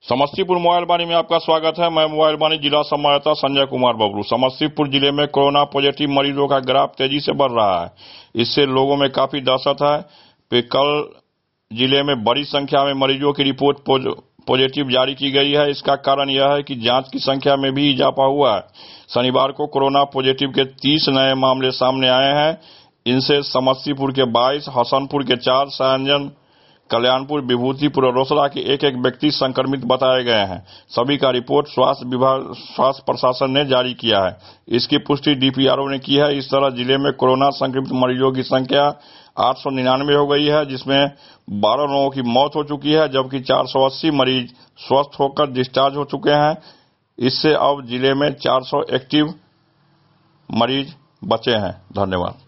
Samastipur mobile वाणी में आपका स्वागत है। मैं मोबाइल वाणी जिला संवाददाता संजय कुमार बबलू। समस्तीपुर जिले में कोरोना पॉजिटिव मरीजों का ग्राफ तेजी से बढ़ रहा है। इससे लोगों में काफी दहशत है। कल जिले में बड़ी संख्या में मरीजों की रिपोर्ट पॉजिटिव जारी की गई है। इसका कारण यह है कि जांच की संख्या में भी इजाफा हुआ है। शनिवार को कोरोना पॉजिटिव के 30 नए मामले सामने आए हैं। इनसे समस्तीपुर के 22, हसनपुर के 4, सायंजन, कल्याणपुर, विभूतिपुर और रोसड़ा के एक व्यक्ति संक्रमित बताए गए हैं। सभी का रिपोर्ट स्वास्थ्य प्रशासन ने जारी किया है। इसकी पुष्टि डीपीआरओ ने की है। इस तरह जिले में कोरोना संक्रमित मरीजों की संख्या 899 हो गई है, जिसमें 12 लोगों की मौत हो चुकी है, जबकि 480 मरीज स्वस्थ होकर डिस्चार्ज हो चुके हैं। इससे अब जिले में 400 एक्टिव मरीज बचे हैं। धन्यवाद।